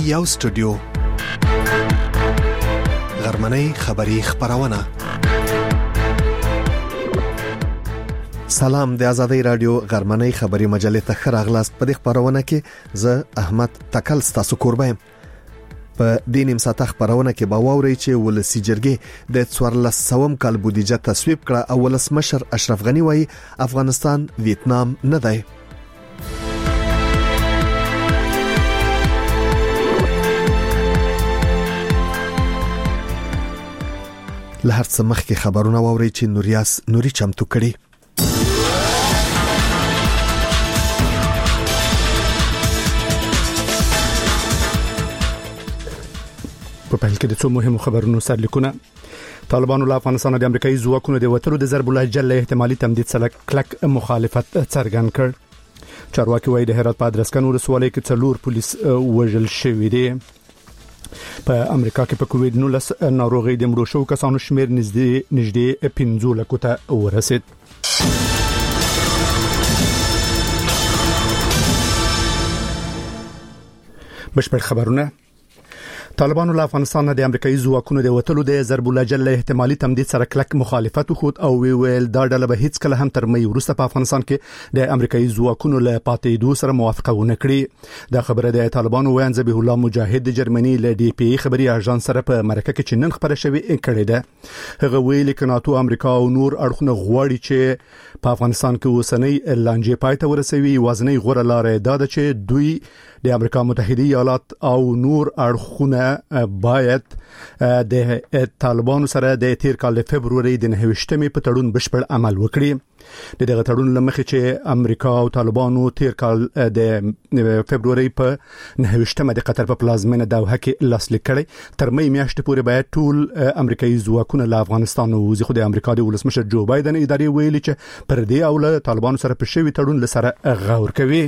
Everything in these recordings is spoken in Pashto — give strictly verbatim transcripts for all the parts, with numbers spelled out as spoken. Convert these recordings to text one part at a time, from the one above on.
یو سټوډیو غرمنۍ خبری خبرونه. سلام، د آزادۍ رادیو غرمنۍ خبری مجلې ته خراغلاست. په دې خبرونه کې زه احمد تکل ستاسو کوربایم. په دې نیم ساعت خبرونه کې به واوري چې ولسی جرګې د څوارلس سوم کال بودیجه تصویب کړه او ولسمشر اشرف غنی وایي افغانستان ویتنام نه دی. لهر څه مخکې خبرونه واوري چې نوریاس نوري چمتو کړي. په پیل کې د څو مهمو خبرونو سرلیکونه. طالبانو له افغانستان د امریکایي ځواکونو د وټلو د ضرب الله جل احتمالي تمدید سره کلک مخالفت څرګند کړ. چارواکي وایي د هرات په ادرسکن ولسوالۍ کې څلور پولیس وژل شوي دي. په امریکا کې په کووډ نولس ناروغي د مړو شو کسانو شمیر نږدې نږدې پنځه لکو ته ورسید. بشپړ خبرونه. طالبانو له افغانستان د امریکایي ځواکونو د وټلو د ضرب الله جل احتمالي تمدید سره کلک مخالفت وکړ او وی ویل دا ډله به هیڅ کله هم تر مې وروسته په افغانستان کې د امریکایي ځواکونو له پاتېدو سره موافقه ونه کړي. دا خبره د طالبانو ویان ذبیح الله مجاهد د جرمني له ډي پی خبري اژانس سره په مرکه کې چې نن خبره شوې کړې ده. هغه ویلي چې ناتو امریکا او نور اړخونه غواړي چې په افغانستان کې اوسنۍ لانجې پای ته ورسوي. وازنۍ غوړه لارې دا ده چې دوی د امریکا متحده ایالات او نور اړخونه باید د طالبانو سره د تیر کال د فبرवरी د نهویشتمې په تړون بشپړ عمل وکړي. د دغه تړون لمخې چې امریکا او طالبانو تیر کال د فبرवरी په نهویشتمه د قطر په پلازمینه دوحه کې لاسلیک کړي. تر مې میاشتې پورې باید ټول امریکایي ځواکونه له افغانستان ووځي. خو د امریکا د ولسمشر جو بایدن ادارې ویلي چې پر دې اوله طالبانو سره په شوی تړون لسره غور کوي.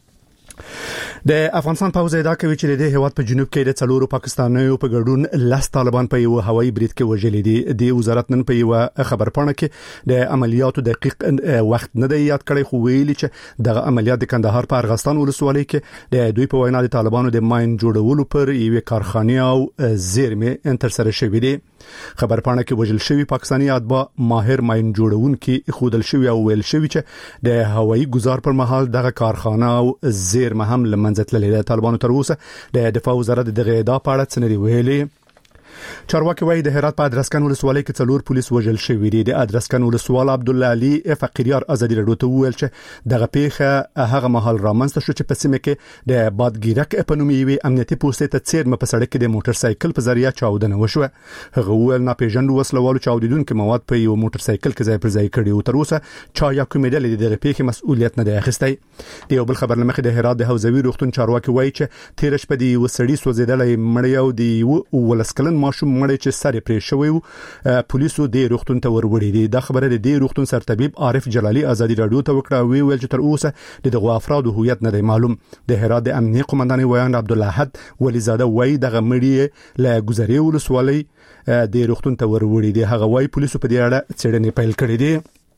د افغانستان پوځ ادعا کوي چې د هیواد په جنوب کې د څلورو پاکستانیو په ګډون لاس طالبان په یو هوایي برید کې وژل دي. د وزارت نن په یو خبرپاڼه کې د عملیاتو دقیق وخت نه دی یاد کړی، خو ویلي چې د عملیات د کندهار په ارغستان ولسوالۍ کې د دوی په وینا د طالبانو د ماین جوړولو پر یو کارخانه او زیرمې انتر سره شوې دي. خبرپاڼه کې وژل شوی پاکستاني اتباع ماهر ماین جوړونکي خودل شوی او ویل شوی چې د هوایي گزار پر مهال دغه کارخانه او زیرمه هم لمنځه تللې ده. طالبانو تر اوسه د دفاع وزارت دغه ادعا په اړه څه نه دی ویلي. چارواکي وایي د هرات په ادرسکن ولسوالۍ کې څلور پولیس وژل شوي دي. د ادرسکن ولسوال عبد الله علي فقیریار ازادي رادیو ته ویل چې دغه پیښه هغه مهال رامنځته شو چې په سیمه کې د بادګیرک اپنومي وی امنیتي پوسټ ته څیرمه په سړک کې د موټر سایکل په ذریعہ چاودنه وشوه. هغه ویل ناپېژاندو وسلوالو چاودیدونکو مواد په یو موټر سایکل کې ځای پر ځای کړي او تر اوسه چا یا کومې ډلې د پیښې مسؤلیت نه دی اخیستی. د یو بل خبر لمخې د هرات د حوزوي روغتون چارواکي وایي چې تیر شپه د وسړي سوځیدلې مړ یو دی ولسکلن ماشوم مړ چې سره پرې شوی پولیسو د روغتون ته وروړي دي. دا خبره د دې روغتون سرطبيب عارف جلالي ازادي رادیو ته وکړه. وی ویل چې تر اوسه دغه افراد هویت نه دی معلوم. د هرات د امنیه قومندان ویان عبد الله احد ولیزاده وای دغه مړی له گزارې ولسوالۍ د روغتون ته وروړي دي. هغه وای پولیسو په دې اړه څېړنې پیل کړې دي.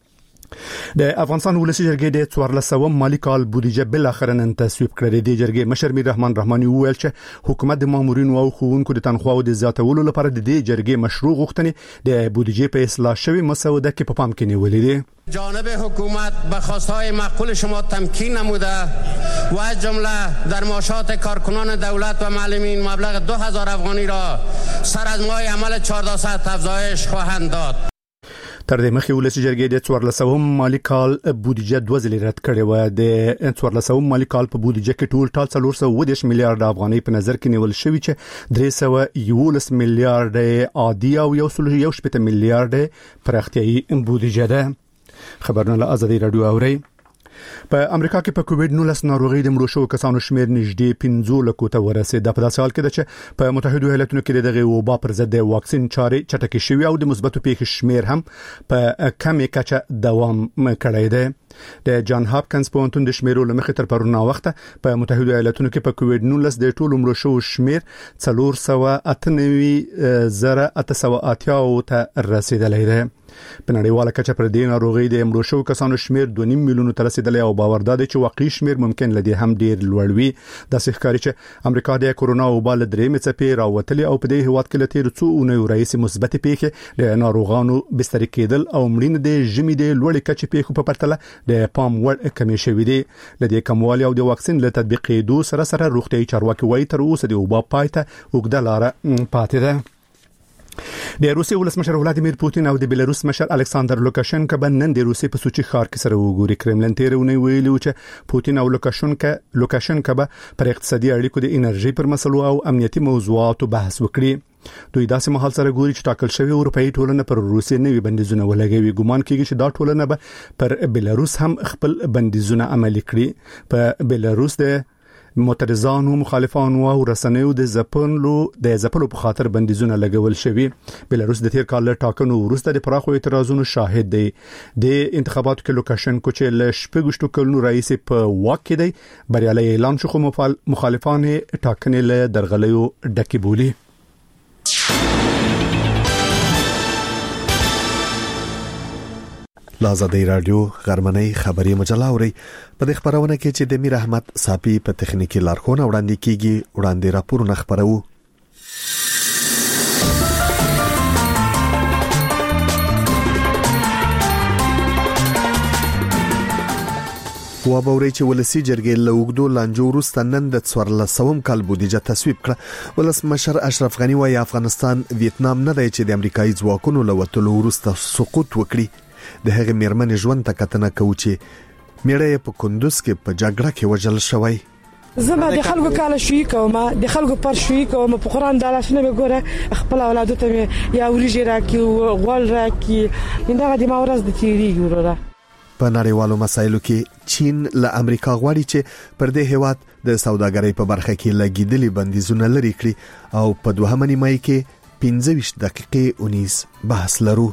د افغانستان ولسی جرګې د څوارلس سوم مالی کال بودیجه بل اخر نن تصویب کړې. د جرګې مشر میر رحمان رحماني وویل چې حکومت د مامورینو او ښوونکو د تنخواو د زیاتولو لپاره د دې جرګې مشروع غوښتنې د بودیجه په اصلاح شوی مسوده کې په پام کې نیولې دي. جانب حکومت به خواستهای معقول شما تمکین نموده و از جمله در معاشات کارکنان دولت و معلمین مبلغ دو هزار افغانی را سر از ماه عمل چهارده ساعت افزایش خواهند داد. تر دې مخکې ولسی جرګې د څوارلس سوم مالی کال بودیجه دوه ځلې رد کړې و. د څوارلس سوم مالی کال په بودیجه کې ټول ټال څلور سوه اووه دېرش میلیارډ افغانۍ په نظر کې نیول شوی چې درې سوه یوولس میلیارډ عادي او یو سل یو شپږ میلیارډ پراختیايي بودیجه ده. خبرونه له آزادۍ رادیو اوري. په امریکا کې په کووډ نولس ناروغي د مړو شو کسانو شمیر نږدې پنځه لکو ته ورسید. په داسې حال کې ده چې په متحده ایالاتونو کې دغه وبا پر ضد د واکسین چارې چټکې شوې او د مثبتو پیښو شمیر هم په کمې کچه دوام کړی دی. د جان هاپکنز پوهنتون د شمیرو لمخې تر پرونه وخته په متحده ایالاتونو کې په کووډ نولس د ټولو مړو شو شمیر څلور سوه اته نوي زره اته سوه اتیا ته رسیدلی دی. په نړیواله کچه پر دې ناروغي د امروز شو کسانو شمیر دوه نیم میلیون ته رسیدلی او باور ده چې واقعي شمیر ممکن لدی هم ډیر لوړ وي. د ښکاري چې امریکا د کورونا وبال درې مڅپې راوتلې او په دې هواد کې لته رڅو اونۍ رئیس مثبت پیښه د ناروغانو بستر کېدل او مړینه د ژمي د لوړ کچې پیښو په پرتله د پام وړ کمی شوې دي. لدې کموالي او د واکسین له تطبیقېدو سره سره روغتيایي چارواکي وایي تر اوسه د وبا پایته وګړه لاره پاتې ده. د روسیې ولسمشر ولادیمیر پوتین او د بیلاروس مشر الکساندر لوکاشنکو بنن د روسیې په سوچي ښار کې سره وګوري. کرملین تیرونه ویلي چې پوتین او لوکاشنکو لوکاشنکو به پر اقتصادي اړیکو د انرژي پر مسلو او امنیتي موضوعاتو بحث وکړي. دوی داسې مهال سره ګوري چې ټاکل شوی اروپאי ټولنه پر روسیې نوي بندیزونه ولګوي. ګومان کیږي چې دا ټولنه به پر بیلاروس هم خپل بندیزونه عملي کړي. په بیلاروس د معترضانو مخالفانو او رسنیو د زپنلو د زپلو په خاطر بندیزونه لګول شوی. بیلاروس د تیر کال ټاکنو وروسته د پراخو اعتراضونو شاهد دی. د انتخاباتو کې لوکاشنکو چې ل شپږشتو کلونو رئیس په واک کې دی بریالي اعلان شو، خو مخالفان ټاکنې له درغلیو ډکې بولی. لازادی رادیو غرمنۍ خبری مجله اوري. په دې خبرونه کې چې د میر احمد صافي په تخنیکی لارښوونه وړاندې کیږي، وړاندې راپورونه خبرو. وابوري چې ولسی جرګې له وګدو لانجو وروسته نن د څوارلسم کال بودیجه تصویب کړه. ولسمشر اشرف غنی وايي افغانستان ویتنام نه دی چې د امریکایي ځواکونو له وټلو وروسته سقوط وکړي. د هغه میرمنې ژوند ته کتنه کوي چې میړه په کندوز کې په جګړه کې وژل شوی. زما د خلکو کال شوي کوم، د خلکو پر شوي کوم، په قران د الله شنه ګوره خپل اولادو ته یا وريجه راکي او غول راکي انده د ماورز د تیری ګوره. په نړیوالو مسایلو کې چین له امریکا غواړي چې پر دې هیواد د سوداګرۍ په برخه کې لګیدلي بندیزونه لري کړي او په دوهمه نیمه کې پنځه ویشت دقیقې اونیز بحث لرو.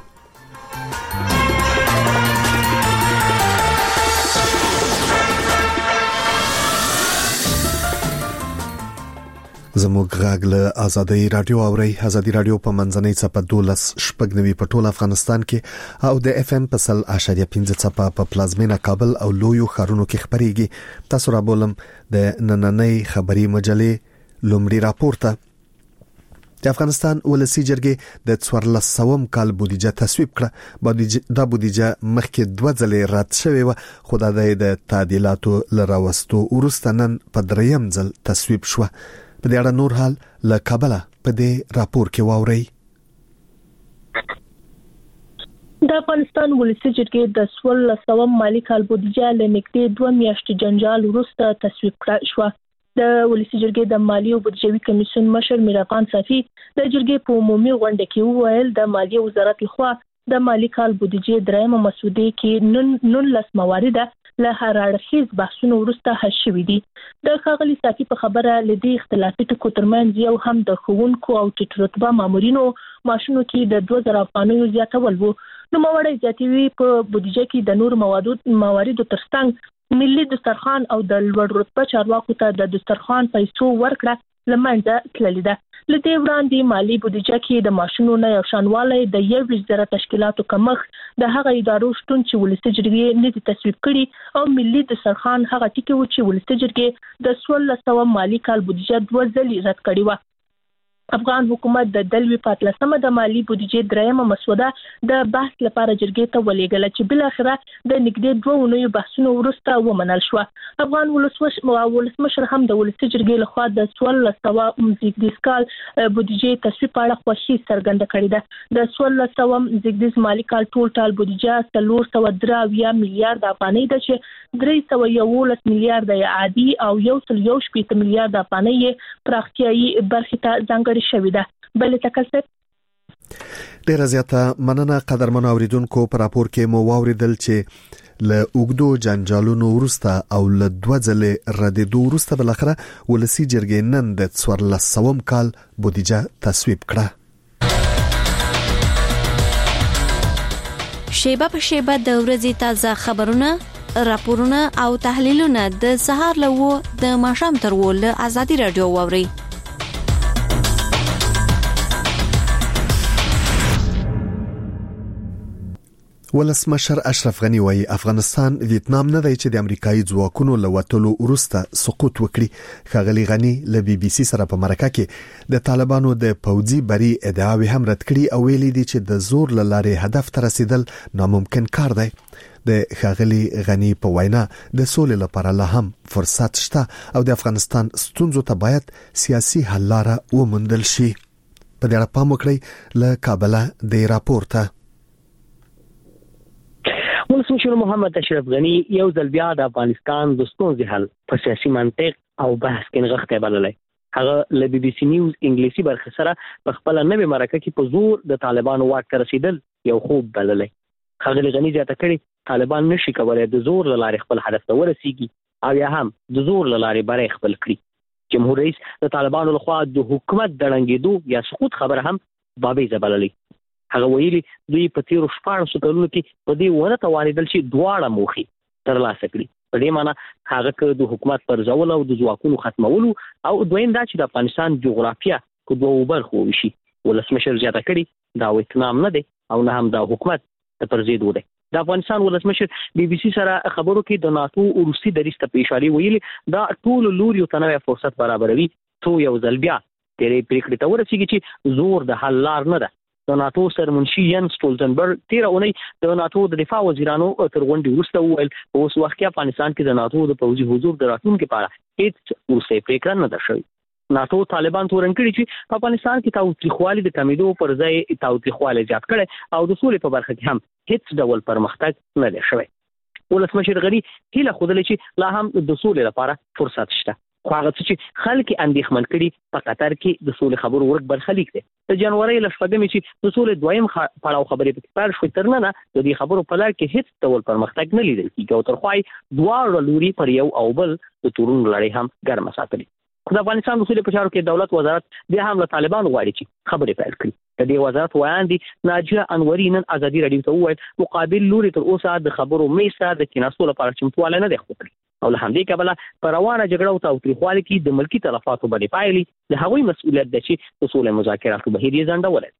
زموږ غږ له آزادۍ رادیو اوري. آزادۍ رادیو په منځنۍ صفه دولس شپږ نوي په ټول افغانستان کې او د اف ام په سل اشاریه پنځه صفه په پلازمینه کابل او لویو ښارونو کې خبريږي. تاسو را بولم د نننۍ خبري مجلې لومړی راپورته. د افغانستان ولسی جرګې د څوارلسم کال بودیجه تصویب کړه. دا بودیجه مخکې دوه ځلې رد شوې و، خو د تعدیلاتو لراوستو وروسته نن په دریم ځل تصویب شو. په دې اړه نور حال له کابل په دې راپور کې واوري. د افغانستان ولسی جرګې د څوارلسم مالی کال بودیجه له نږدې دوه میاشتې جنجال وروسته تصویب کړه شو. د ولسی جرګې د مالی او بودیجوي کمیسیون مشر میر افغان صافي د جرګې په عمومي غونډه کې وویل د مالیې وزارت لخوا د مالی کال بودیجې درېمه مسودې کې نن نولس موارد له هر اړخیز بحثونو وروسته حل شوې دي. د ښاغلي صافي په خبره لدی اختلافي ټکو ترمنځ یو هم د ښوونکو او ټیټ رتبه مامورینو معاشونو کې د دوه زره افغانیو زیاتول وو. نو موارد زیاتوي په بودیجه کې د نور موادو مواردو ترڅنګ ملي دسترخوان او د لوړ رتبه چارواکو ته د دسترخوان پیسو ورکړه لمنځه تللې ده. لدې وړاندې مالی بودیجه کې د معاشونو نه یو شانوالی د یو وزارت تشکیلاتو کمښت د هغه ادارو شتون چې ولسی جرګې نه دي تصویب کړي او ملي دسترخوان هغه ټکی و چې ولسی جرګې د څوارلسم مالی کال بودیجه دوه ځلې رد کړې و. افغان حکومت د دلوي پاتلسمه د مالی بودیجې درېمه مسوده د بحث لپاره جرګې ته ولېږله چې بل اخره د نږدې دوه اونیو بحثونو وروسته ومنل شو. افغان ولسمشر هم د ولسی جرګې لخوا د څوارلسم زیږدیز کال بودیجې تصویب په اړه خوښي څرګنده کړې ده. د څوارلسم زیږدیز مالی کال ټول ټال بودیجه څلور سوه درې اویا میلیارډ افغانۍ ده چې درې سوه یولس میلیارډ عادي او یو سل یو شپېته میلیارډ افغانۍ پراختیایي برخې ته ځانګړي شوې ده. بل تکلف ډیره زیاته مننه قدرمن اوریدونکو. په راپور کې مو واوریدل چې له اوګدو جنجالونو وروسته او له دوه ځلې ردیدو وروسته بل اخره ولسی جرګې نن د څوارلسم کال بودیجه تصویب کړه. شیبه په شیبه د ورځې تازه خبرونه، راپورونه او تحلیلونه د سهار له و د ماښام تر و له آزادي رادیو واوري. ولسمشر اشرف غنی وایي افغانستان ویتنام نه دی چې د امریکایي ځواکونو له وټلو وروسته سقوط وکړي. ښاغلي غنی له بي بي سي سره په مرکه کې د طالبانو د پوځي بری ادعاوې هم رد کړي او ویلي دي چې د زور له لارې هدف ته رسیدل ناممکن کار دی. د ښاغلي غنی په وینا د سولې لپاره لا هم فرصت شته او د افغانستان ستونزو ته باید سیاسي حل لاره وموندل شي. په دې اړه پام وکړئ. له کابل د راپورته ولسمشر محمد اشرف غنی یو ځل بیا د افغانستان د ستونزې حل په سیاسي منطق او بحث کې نغښتې بللی. هغه له بي بي سي نیوز انګلیسي برخه سره په خپل نوې مرکه کې په زور د طالبانو واک ته رسیدل یو خوب بللی. ښاغلي غنی زیاته کړې طالبان نشي کولای د زور له لارې خپل هدف ته ورسیږي او یا هم د زور له لارې بری خپل کړي. جمهور رئیس د طالبانو لخوا د حکومت د ړنګېدو یا سقوط خبره هم بابیزه بللی. هغه ویلي دوی په تیرو شپاړسو کلونو کې په دې ونه توانېدل چې دواړه موخې ترلاسه کړي. په دې معنی هغه که د حکومت پرځول او د ځواکونو ختمولو او دویم دا چې د افغانستان جغرافیه په دوو برخو وشي. ولسمشر زیاته کړي دا ویتنام نه دی او نه هم د حکومت د پرځېدو دی. د افغانستان ولسمشر بي بي سي سره خبرو کې د ناتو روسي دریځ ته په اشاره ویلي دا ټول لوري ته نوې فرصت برابروي. تو یو ځل بیا تیرې پریکړې ته ورسیږي چې زور د حل لار نه ده. د ناتو سرمنشي ین سټولټنبرګ تیر اونۍ د ناتو د دفاع وزیرانو تر غونډې وروسته وویل په اوس وخت کې افغانستان کې د ناتو د پوځي حضور د راتلونکي لپاره هیڅ وروستۍ پریکړه نه ده شوې. ناتو طالبان تورن کړي چې په افغانستان کې تاوتریخوالي د کمیدو پر ځای تاوتریخوالي زیات کړي او د سولې په برخه کې هم هیڅ ډول پرمختګ نه دی شوی. ولسمشر غنی هیله خوده چې لا هم د سولې لپاره فرصت شته. خو هغه چې خلک اندېښمن کړي په قطر کې د سولې خبرو ورک برخلیک دی. د جنوري ل شپږمې چې د سولې دویم پړاو خبرې په پیل شوې تر نه د دې خبرو په لار کې هیڅ ډول پرمختګ نه لیدل کیږي او تر خوای دواړه لوري پر یو او بل د تورون لړۍ هم ګرمه ساتلي. د افغانستان د سولې په چارو کې دولت وزارت بیا هم له طالبانو غواړي چې خبرې پیل کړي. د دې وزارت وړاندې ناجیه انوري نن ازادي رادیو ته وویل مقابل لوري تر اوسه د خبرو میسه د کیناستو لپاره چمتواله نه دی ښودلی او له همدې کبله په روانه جګړه او تاوتریخوالي کې د ملکي تلفاتو باندې پایلي د هغوی مسؤلیت دی چې د سولې مذاکراتو بهیر یې ځنډولی.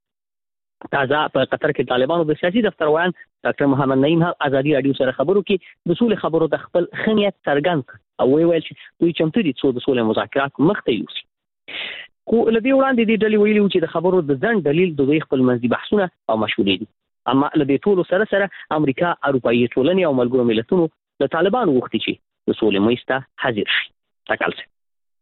تازه په قطر کې طالبانو د سیاسي دفتر ویان ډاکټر محمد نعیم هم ازادي رادیو سره خبرو کې د سولې خبرو د خپل ښه نیت څرګند او ویل چې دوی چمتو دي چې د سولې مذاکرات مخته یوسي. خو له دې وړاندې دې ډلې ویلي چې د خبرو د ځنډ دلیل د دوی خپل منځي بحثونه او مشورې دي. اما له دې ټولو سره سره امریکا، اروپایي ټولنې او ملګرو ملتونو د طالبانو غوښتي چې د سولې میسته حاضر شي. تکل سي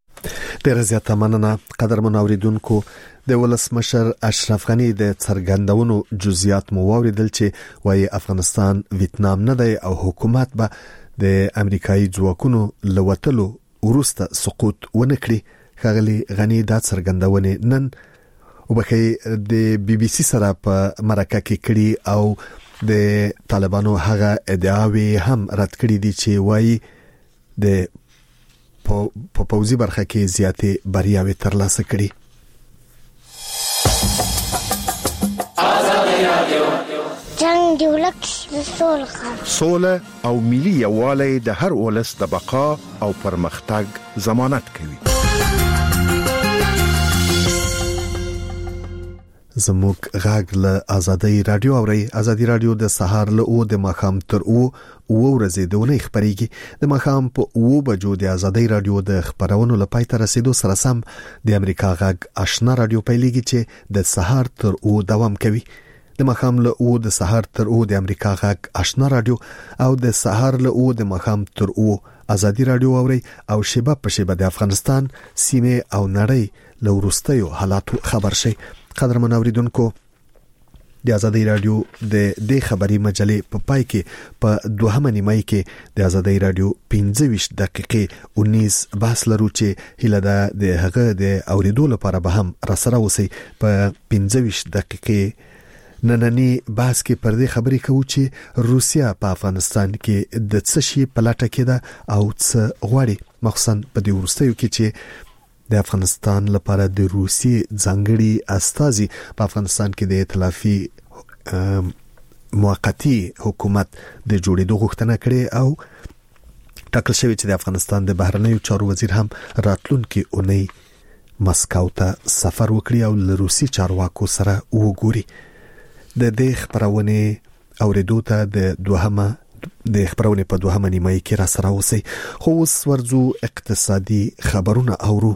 ډېر زیاته مننه قدرمن اوریدونکو. د ولسمشر اشرف غنی د څرګندونو جزئیات مو واوریدل چې وايي افغانستان ویتنام نه دی او حکومت به د امریکایي ځواکونو لوتلو وروسته سقوط ونه کړي. ښاغلي غنی دا څرګندونه نن وبخې د بي بي سي سره په مرکه کې کړي او د طالبانو هغه ادعاوې هم رد کړې دي چې وايي د په پوزي برخه کې زیاتې بریاوې ترلاسه کړي. جنگ دی ولک سوله سوله او ملي یووالی د هر ولس د بقا او پرمختګ ضمانت کوي. زموږ غاګ له ازادي رادیو اوري. ازادي رادیو د سهار له او د مخام تر او او ورځې د ونې خبريږي. د مخام په او بجو د ازادي رادیو د خبرونو لپاره تر رسیدو سره سم د امریکا غاګ آشنا رادیو پیلېږي چې د سهار تر او دوام کوي. د مخام له او د سهار تر او د امریکا غاګ آشنا رادیو او د سهار له او د مخام تر او ازادي رادیو اوري او شیبه په شیبه د افغانستان سیمه او نړۍ له ورستیو حالاتو خبر شي. قدرمن اوریدونکو د ازادي رادیو د دې خبري مجلې په پای کې په دوهمه نیمه کې د ازادي رادیو پنځه ویشت دقیقې انیس بحث لرو چې هله ده د هغه د اوریدو لپاره به هم را سره وسی. په پنځه ویشت دقیقې نننی بحث کې پر دې خبرې کوو چې روسیا په افغانستان کې د څه شي په لټه کې ده او څه غواړي، مخصوصا په دې ورستیو کې چې د افغانستان لپاره د روسي ځانګړي استازي په افغانستان کې د ائتلافي موقتی حکومت د جوړېدو غوښتنه کړې او ټاکل شوی چې د افغانستان د بهرنیو چارو وزیر هم راتلونکي اونۍ مسکو ته سفر وکړي او له روسي چارواکو سره وګوري. د دې خبرونه اوریدو ته د دوهمه د خبرونه په دوهمه نیمه کې را سره اوسئ. خو اوس ورځو اقتصادي خبرونه اورو.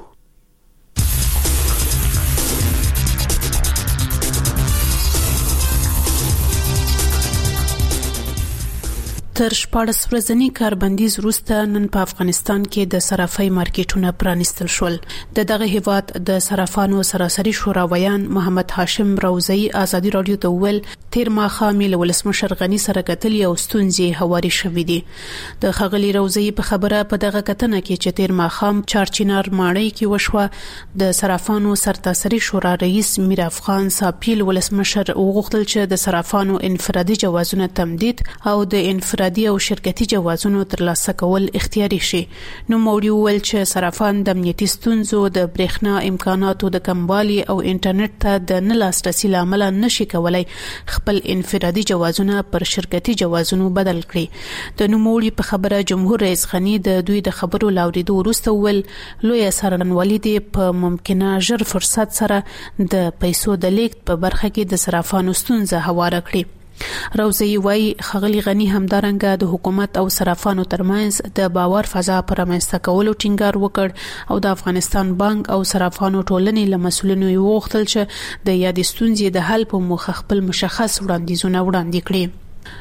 تر شپاړس ورځنی کاربندیز وروسته نن په افغانستان کې د صرافۍ مارکیټونه پرانیستل شول. د دغه هیواد د صرافانو سراسري شوراویان محمد هاشم روزي ازادي رادیو ته ویل تیر ماښام له ولسمشر غنی سره کتل یو ستونزې هواري شوې دي. د خغلی روزي په خبره په دغه کتنه کې چې تیر ماښام چارچینار ماړی کې وشوه د صرافانو سرتاسري شورا رئیس میر افغان ساپیل ولسمشر وغوښتل چې د صرافانو انفرادي جوازونه تمدید او د انفرادي او شرکتي جوازونو ترلاسه کول اختیاري شي. نو موړي ول چې صرافان د امنیتي ستونزو د برېښنا امکاناتو د کموالي او انټرنیټ ته د نه لاسرسي لامل نشي کولای خپل انفرادي جوازونه پر شرکتي جوازونو بدل کړي. د نوموړي په خبره جمهور رئیس غنی د دوی د خبرو لاوریدو وروسته ول لوی سرنوالي دي په ممکنه ژر فرصت سره د پیسو د لیږد په برخه کې د صرافانو ستونزه هواره کړي. روزي وايي خغلی غنی همدارنګه د حکومت او صرافانو ترمنځ د باور فضا پر رامنځته کولو ټینګار وکړ او د افغانستان بانک او صرافانو ټولنې له مسولینو وغوښتل چې د یاد ستونزې د حل په موخه خپل مشخص وړاندیزونه وړاندې کړي.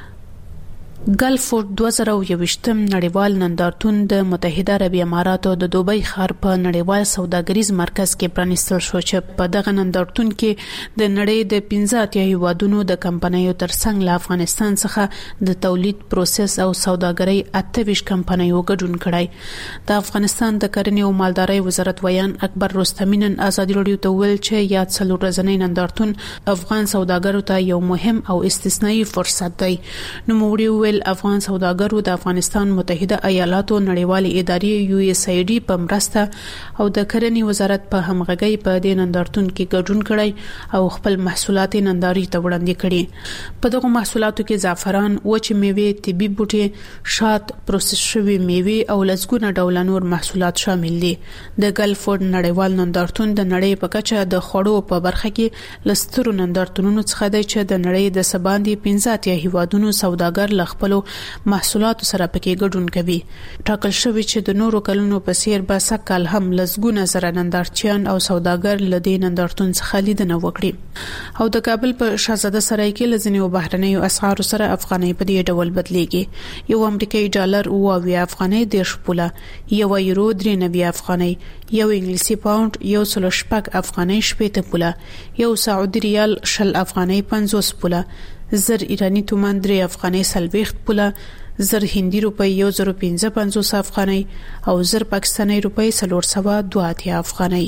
ګلفورد دوه زره یوویشتم نړیوال نندارتون د متحده عربی اماراتو د دوبۍ ښار په نړیوال سوداګریز مرکز کې پرانیستل شو چې په دغه نندارتون کې د نړۍ د پنځه اتیا هیوادونو د کمپنیو ترڅنګ له افغانستان څخه د تولید پروسس او سوداګرۍ اته ویشت کمپنیو ګډون کړی. د افغانستان د کرنې او مالدارۍ وزارت ویان اکبر رستمی نن ازادي رادیو ته ویل چې یاد څلور ورځنی نندارتون افغان سوداګرو ته یو مهم او استثنایی فرصت دی. نو موږ افغان سوداګرو د افغانستان متحده ایالاتو نړیوالې ادارې یو اس ای ډي په مرسته او د کرنې وزارت په همغږۍ په دې نندارتون کې ګډون کړی او خپل محصولات ننداري ته وړاندې کړي. په دغه محصولاتو کې زعفران، وچ میوې، طبي بوټي، شات، پروسس شوي میوې او لزګونه ډول نور محصولات شامل دي. د ګلفورد نړیوال نندارتون د نړۍ په کچه د خوړو په برخه کې لسترو نندارتونونو څخه دی چې د نړۍ د سباندې پنځه اتیا هیوادونو سوداګر ل خپل محصولات سره پکې ګډون کوي. ټاکل شوی چې د نورو کلونو په څیر به سکهال هم لزګونه زره نندارچیان او سوداګر لدی نندارتون څخه لیدنه وکړي. او د کابل په شاهزاده سرای کې لزنیو بهرنیو اسعارو سره افغانۍ په دې ډول بدلیږي. یو امریکایي ډالر او اویا افغانۍ دیرش پوله، یو یورو درې نوي افغانۍ، یو انګلیسي پاوند یو سل شپږ افغانۍ شپږ پوله، یو سعودي ریال شل افغانۍ پنځوس پوله، زر ایرانی تومان درې افغانۍ سلويخت پوله، زر هندي روپی یو زر پنځه پنځوس افغانۍ او زر پاکستاني روپی څلور سوه دوه اتیا افغانۍ.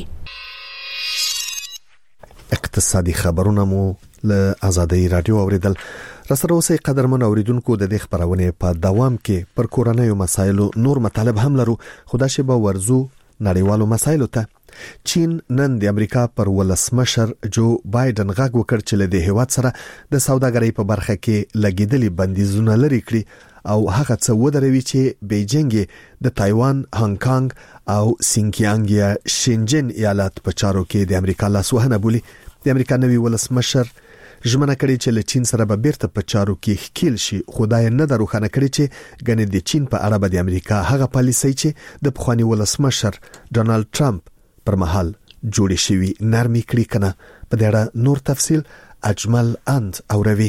اقتصادي خبرونه مو له ازادي رادیو اوریدل. رسره اوسئ قدرمن اوریدونکو. د دې خبرونه په دوام کې پر کورنیو مسایلو نور مطالب هم لرو، خو دا شی به ورزو نړیوالو مسایلو ته. چین نن د امریکا پر ولسمشر جو بایدن غږ وکړ چې له دې هیواد سره د سوداګرۍ په برخه کې لګیدلي بندیزونه لري کړي او هغه څه ودروي چې بیجینګ د تایوان، هانګ کانګ او سینکیانګ یا شینجن ایالات په چارو کې د امریکا لاسوهنه بولي. د امریکا نوی ولسمشر ژمنه کړې چې له چین سره به بیرته په چارو کې ښکیل شي، خو دا یې نه ده روښانه کړې چې ګنې د چین په اړه به د امریکا هغه پالیسۍ چې د پخواني ولسمشر ډونالد ټرمپ پر مهال جوړې شوی نرمي کړي کنه. په دې اړه نور تفصيل اجمل اند اوروي.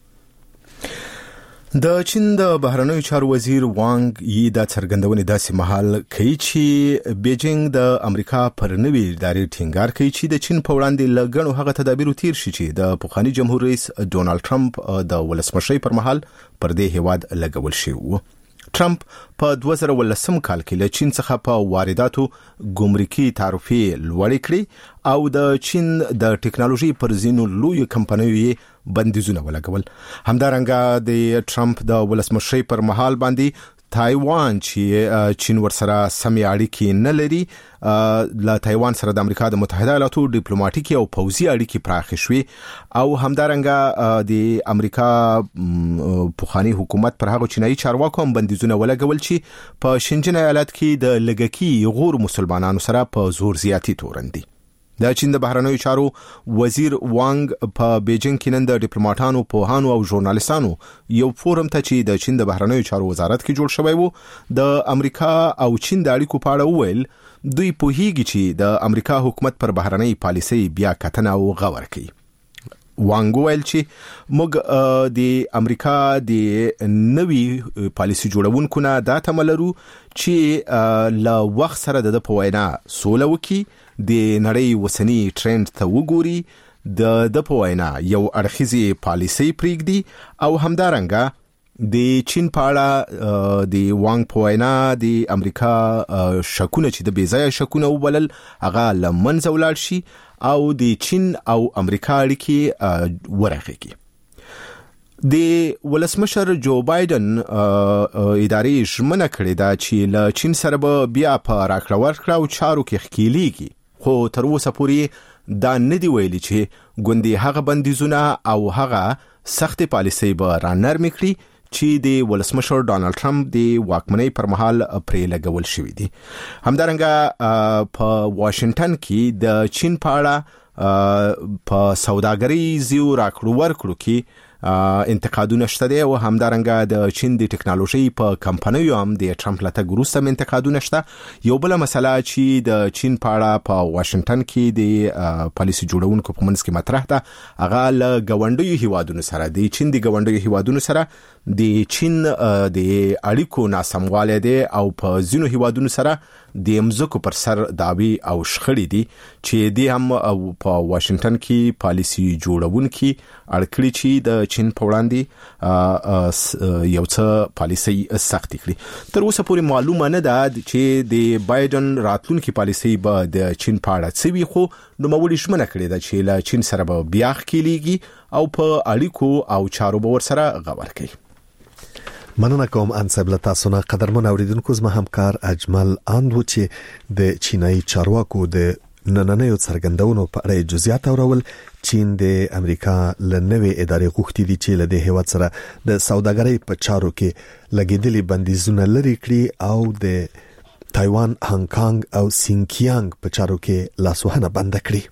د چین د بهرنیو چارو وزیر وانګ یی د څرګندونې داسې مهال کوي چې بیجینګ د امریکا پر نوي ادارې ټینګار کوي چې د چین په وړاندې لګڼو هغه تدابیر تیر شي چې د پخوانی جمهور رئیس ډونالد ټرمپ د ولسمشۍ پر مهال پر دې هیواد لګول شي وو. ټرمپ په دوه زره ولسم کال کې له چین څخه په وارداتو ګمرکي تعرفې لوړې کړې او د چین د ټکنالوژي پر ځینو لوی کمپنیو بندیزونه ولګول. همدارنګه د ټرمپ د ولسمشۍ پر مهال باندې تایوان چې چین ورسره سمې اړیکې نه لري، له تایوان سره د امریکا د متحده ایالاتو ډیپلوماټیکي او پوځي اړیکې پراخې شوې او همدارنګه د امریکا پخوانی حکومت پر هغه چینایي چارواکو هم بندیزونه ولګول چې په شینجن ایالت کې د لږکي غور مسلمانانو سره په زور زیاتی تورندي. د چین د بهرنیو چارو وزیر وانګ په بیجینګ کې نن د ډیپلوماټانو، پوهانو او ژورنالیستانو یو فورم ته چې د چین د بهرنیو چارو وزارت کې جوړ شوی وو د امریکا او چین د اړیکو په اړه وویل دوی پوهیږي چې د امریکا حکومت پر بهرنۍ پالیسي بیا کتنه او غور کوي. وانګ ویل چې موږ د امریکا د نوي پالیسي جوړونکو نه دا تمه لرو چې له وخت سره د په وینا سوله وکړي، د نړۍ وسنی ټرند ته وګوري، د د په وینا یو اړخیزي پالیسي پریږدي او همدارنګه د چین په اړه د وانګ په وینا د امریکا شکونه چې د بیځای شکونه وبلل هغه لمنځه ولاړ شي او د چین او امریکا اړیکې ورغېږي. د ولسمشر جو بایدن ادارې ژمنه کړې ده چې له چین سره به بیا په راکړه ورکړه او چارو کې ښکېلیږي، خو تر اوسه پورې دا نه دی ویلي چې ګوندې هغه بندیزونه او هغه سختې پالیسۍ به رانرمې کړي چې د ولسمشر ډانلډ ټرمپ د واکمنۍ پر مهال پرې لګول شوي دي. همدارنګه په واشنگټن کې د چین په اړه په سوداګریزو راکړو ورکړو کې انتقادونه شته دي او همدارنګه د چین د ټکنالوژي په کمپنیو هم د ټرمپ لته ګروسم انتقادونه شته. یو بل مسله چې د چین په اړه په واشنگټن کې د پالیسي جوړونکو په منځ کې مطرح ده هغه له ګاونډیو هیوادونو سره د چین د ګاونډیو هیوادونو سره د چین د اړیکو ناسموالی دی او په ځینو هیوادونو سره د مزکو پر سر داوی او شخړې دي چې د هم په واشنگټن کې پالیسي جوړونکي اړکړي چې د چین په وړاندې یو څه پالیسي سخت کړي. تر اوسه پورې معلومه نه ده چې د بایدن راتلونکي پالیسي به د چین په اړه څه وي، خو نوموړي ژمنه کړې ده چې له چین سره به بیا ښکېلیږي او په اړیکو او چارو به ورسره غور کوي. مننه کوم انصب له تاسو نه قدرمن اوریدونکو. زما همکار اجمل اندو چې د چینایي چارواکو د نننیو څرګندونو په اړه جزئیات اورول. چین د امریکا له نوې ادارې غوښتي دي چې له دې هیواد سره د سوداګرۍ په چارو کې لګیدلي بندیزونه لري کړي او د تایوان، هانګ کانګ او سینکیانګ په چارو کې لاسوهنه بند کړي.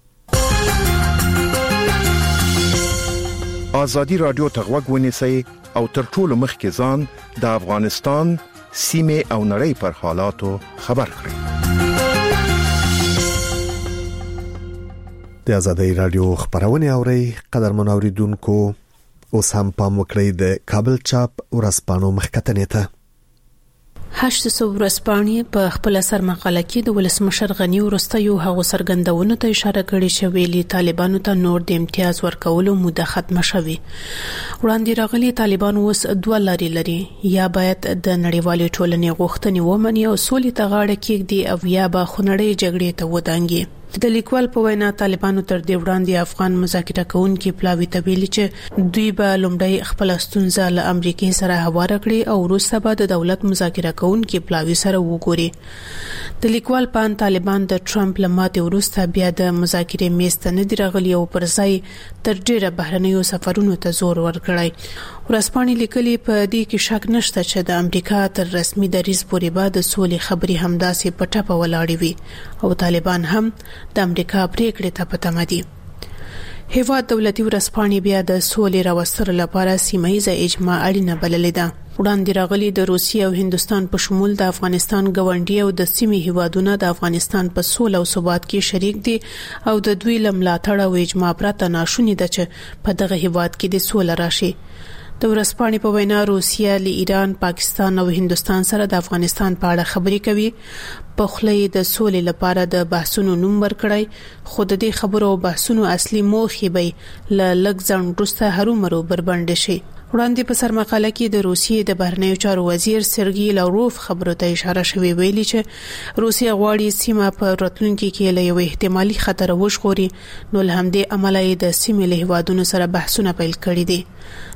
ازادي رادیو ته غوږ ونیسئ او تر ټولو مخکې ځان د افغانستان سیمه او نړۍ پر حالاتو خبر کړئ. د ازادي رادیو خبرونه اوري قدرمن اوریدونکو. اوس هم پام وکړئ د کابل چاپ ورځپاڼو مخکتنې ته. هشت سو ورځپاڼې په خپل سر مقاله کې د ولسمشر غنی ورستیو هغه سرګندونو ته اشاره کړې چې ویلي طالبانو ته نور د امتیاز ورکولو موده ختمه شوه. وړاندې راغلي طالبان اوس دوه لارې لري، یا باید د نړیوالې ټولنې غوښتنې ومني او سولې ته غاړه کېږدي او یا به خونړۍ جګړې ته ودانګي. د لیکوال په وینا طالبانو تر دې وړاندې افغان مذاکره کوونکي پلاوی ته ویلي چې دوی به لومړی خپل ستونزه له امریکای سره هواره کړي او وروسته به د دولت مذاکره کوونکي پلاوی سره وګوري. د لیکوال په طالبان د ټرمپ لماتې وروسته بیا د مذاکرې میز ته نه دی راغلي او پر ځای تر ډیره بهرنیو سفرونو ته زور ورکړی. ورځپاڼې لیکلي په دې کې شک نشته چې د امریکا تر رسمي دریځ پورې به د سولې خبرې همداسې په ټپه ولاړې وي او طالبان هم د امریکا پریکړې ته پته دي. هیواد دولتي ورځپاڼې بیا د سولې راوستلو لپاره سیمه‌ییزه اجماع اړینه بللې ده. وړاندې راغلي د روسیې او هندستان په شمول د افغانستان ګاونډي او د سیمې هیوادونو د افغانستان په سوله او ثبات کې شریک دي او د دوی لملاتړ او اجماع پرته ناشونی ده چې په دغه هیواد کې د سوله راشي. د ورځپاڼې په وینا روسیه له ایران، پاکستان او هندستان سره د افغانستان په اړه خبرې کوي. په خلې د سولې لپاره د بحثونو نوم ورکړی، خو د دې خبرو او بحثونو اصلي موخه به ل لږ ځن وروسته هرومرو بربند شي. وړاندې په سر مقاله کې د روسیې د بهرنیو چارو وزیر سرګی لاوروف خبرو ته اشاره شوې، ویلي چې روسیه غواړي سیمه په راتلونکي کې له یو احتمالي خطر وژغوري، نو له همدې عمله د سیمې له هیوادونو سره بحثونه پیل کړي دي.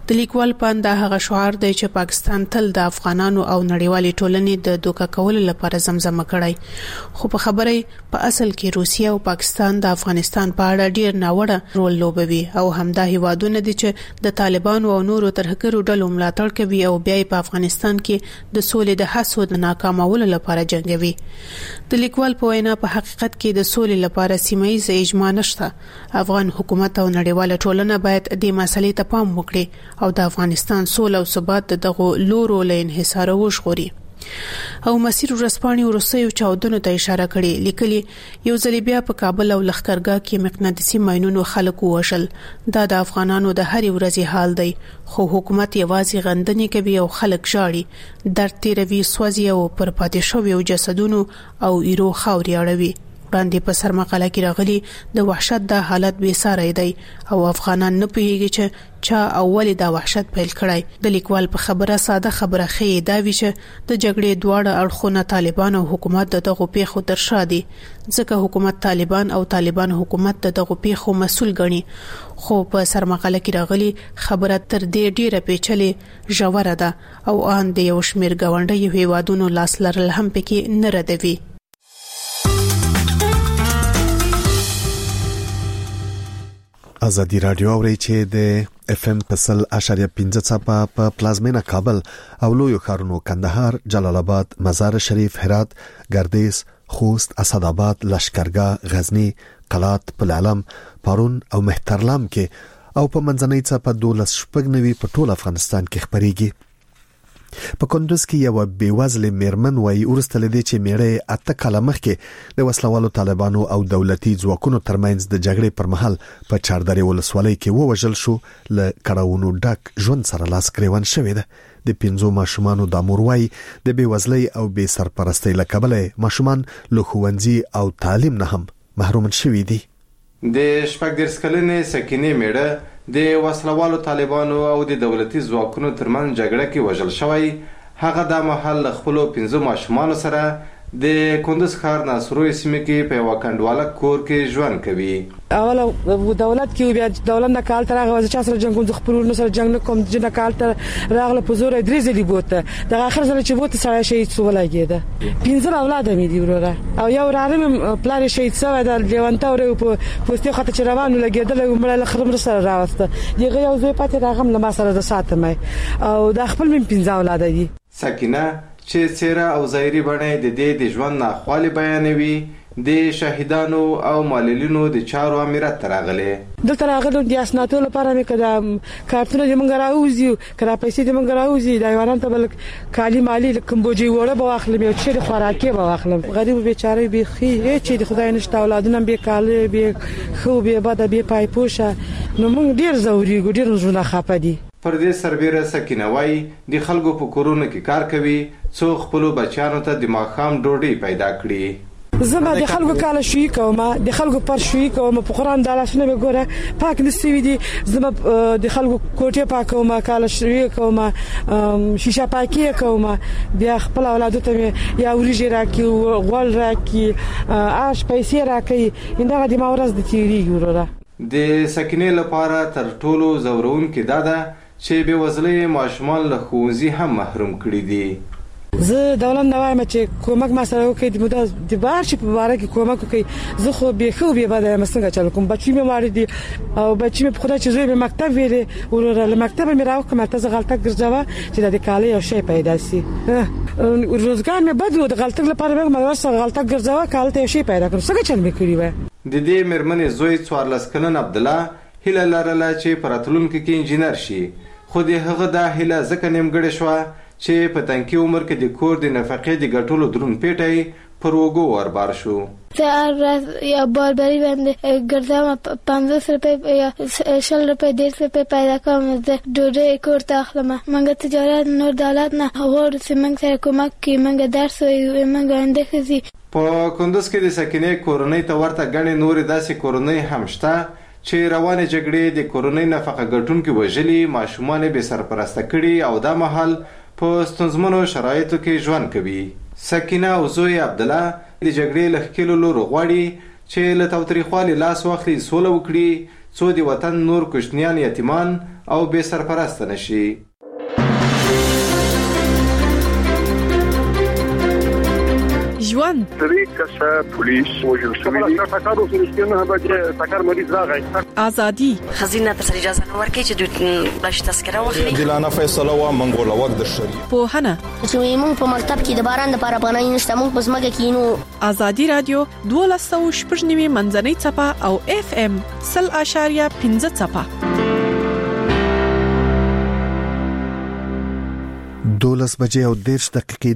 د لیکوال پاند هغه شعار دی چې پاکستان تل د افغانانو او نړیوالې ټولنې د دوکا کولو لپاره زمزمه کړی، خو په خبره په اصل کې روسیه او پاکستان د افغانستان په اړه ډیر ناوړه رول لوبوي او همدا هیوادونه دي چې د طالبانو او نورو ترهګرو ډلو ملاتړ کوي او بیا په افغانستان کې د سولې د هڅو د ناکامولو لپاره جنگوي. د لیکوال په وینا په حقیقت کې د سولې لپاره سیمه ییز اجماع نشته. افغان حکومت او نړیواله ټولنه باید د مسلې ته پام وکړي او د افغانستان سوله او ثبات دغه لورو له انحصار وژغوري. او مسیر ورسپانې ورسېو چاودنو ته اشاره کړې، لیکلي یو ځل بیا په کابل او لښکرګاه کې مقناطیسي ماینونو خلکو وشل. دا د افغانانو د هرې ورځې حال دی، خو حکومت یوازې غندنې کوي او خلک ژاړي، درد تیروي، سوځي او پر پاتې شویو جسدونو او ایرو خاوري اړوي. وړاندې په سر مقاله کې راغلي د وحشت د حالت بې ساری دی او افغانان نه پوهیږي چې چا اول دا وحشت پیل کړی. د لیکوال په خبره ساده خبره خې دا وی چې د جګړې دواړه اړخونه طالبان او حکومت د دغه پیښو تر شا دي، ځکه حکومت طالبان او طالبان حکومت د دغه پیښو مسؤل ګڼي. خو په سر مقاله کې راغلي خبره تر دې ډیره پیچلې ژوره ده او ان د یو شمیر ګاونډي هیوادونو لاس لرل هم پکې نه ردوي. ازادي رادیو اوري چې د اف ام پسل اشاریه پنځه صفه په پلازمینه کابل او لوی ښارونو کندهار، جلال آباد، مزار شریف، هرات، ګردیز، خوست، اسداباد، لشکرګاه، غزنی، قلات، پلعلم، پارون او مهترلام کې او په منځنۍ صفه دولس شپږ نوي په ټول افغانستان کې خبريږي. په کندوز کې یو بیوزل میرمن وایي ورسته لدی چې میړه اته کاله مخکې د وسلوالو طالبانو او دولتي ځواکونو ترمنځ د جګړې پر مهال په چاردرې ولسوالۍ کې ووژل شو، ل کړهونو ډک ژوند سره لاس ګریوان شوی ده. د پنځو ماشومانو د مور وایي د بیوزلۍ او بې سرپرستۍ له کبله ماشومان له ښوونځي او تعلیم نه هم محروم شوي دي. د شپږ دېرش کلنې سکینې میړه د وسلوالو طالبانو او د دولتي ځواکونو ترمنځ جګړه کې وژل شوی. هغه د محل خپل پنځو ماشومانو سره د کندوز ښار ناصروي سیمه کې په یو کندواله کور کې ژوند کوي. اول دولت کې بیا دولت نه کال تر هغه چې سره جنگون خپلونو سره جنگ کوم چې نه کال تر راغله په زور درې ځلې بوته د اخر ځل چې بوته سره شهید شو ولګیده. پنځه اولاد مې دی وروره او یو رارم پلان شهید شو د لیوانتا او په پوسټي خاطر چې روانو لګیدل او مړ خرم سره راوسته. دغه یو ځای پاتې راغم له ما سره د ساتمه او د خپل من پنځه اولاد دي. سکینه چې چیرې او ظاهري بڼه د دې د ژوند ناخوالي بیانوي، د شهیدانو او معلولینو د چارو امارت تراغله دلته راغلو د اسناتو لپاره مې کړه کارتونه د منګ راوځي کړه پیسې د منګ راوځي د ایوانان ته بل کالی مالی کمبوجي وړه به واخلم یو چې خوراکي به واخلم. غریب بیچاره به خي چې د خدای نشته اولادونه به کاله به خو به بد به پای پوشه نو موږ ډیر زوري ګډیر زونه خپه دي. پر دې سربېره سکینه وایي د خلکو په کورونو کې کار کوي څو خپل بچیانو ته د ماښام ډوډۍ پیدا کړي. زما د خلکو کاله شوي کوم، د خلکو پر شوي کوم، په قران د لاسونه به ګوره پاک نسوي دي. زما د خلکو کوټه پاکوم، کاله شوي کوم، شیشه پاکي کوم، بیا خپل اولادو ته یا وريجي راکي غول راکي آش پیسې راکي انده د ماورز د تیری ګوره. د سکینې لپاره تر ټولو زورون کې دادا چې به وزلې ماشومان له ښوونځي هم محروم کړي دي. زه دولت نه وایم چې کومک ما سره وکړي د مودا د بار چې په واره کې کومک وکړي. زه خو به خو به بده مسنګ چل کوم بچی مې مار دي او بچی مې په خدای چې زوی به مکتب ویلې ورور له مکتب مې راو کوم ته غلطه ګرځوا چې د کاله یو شی پیدا سي. روزګار مې بدلو د غلطه لپاره به مې ورسره غلطه ګرځوا کاله ته شی پیدا کړم. څنګه چل مې کړی و. د دې مرمنې زوی څوارلس کلن عبد الله هله لرله چې پراتلونکو کې انجینر شي، خو د هغه د هله ځکه نیمګړې شو چې په تنکي عمر کې د کور د نفقې د ګټلو درون پیټي پر وګو وربار شو. زه ارز یا باربری باندې ګرځم پنځوس روپۍ یا شل روپۍ ډېر روپۍ پیدا کوم د ډوډۍ کور ته اخلم. موږ تجارت نور دولت نه غواړو چې موږ سره کومک کړي، موږ درس وایو، موږ اندېښې. په کندوز کې د سکینې کورنۍ ته ورته ګڼې نورې داسې کورنۍ هم شته چې روانې جګړې د کورنۍ نفقه ګټونکي وژلي، ماشومان بې سرپرسته کړي او دا مهال په ستونزمنو شرایطو کې ژوند کوي. سکینه او زوی عبد الله د جګړې له ښکېلو لورو غواړي چې له تاوتریخوالي لاس واخلي، سوله وکړي، څو د وطن نور کوچنیان یتیمان او بې سرپرسته نشي. ژوند طریقه پولیس وجل شوی دی ټاکارو سره هغه ټاکار مریض راغی ازادي خزینه تر اجازه نه ورکړي چې دوی بلش تذکره واخلي دلانه فیصله وا منګول وخت د شری په هنه چې موږ په مکتب کې د باران لپاره پناه نشته موږ په زمګه کې نو ازادي رادیو دولسو شپږنیمه منځنۍ چپه او اف ام صفر اشاریه پنځه چپه دولس بجې او دېرش دقیقې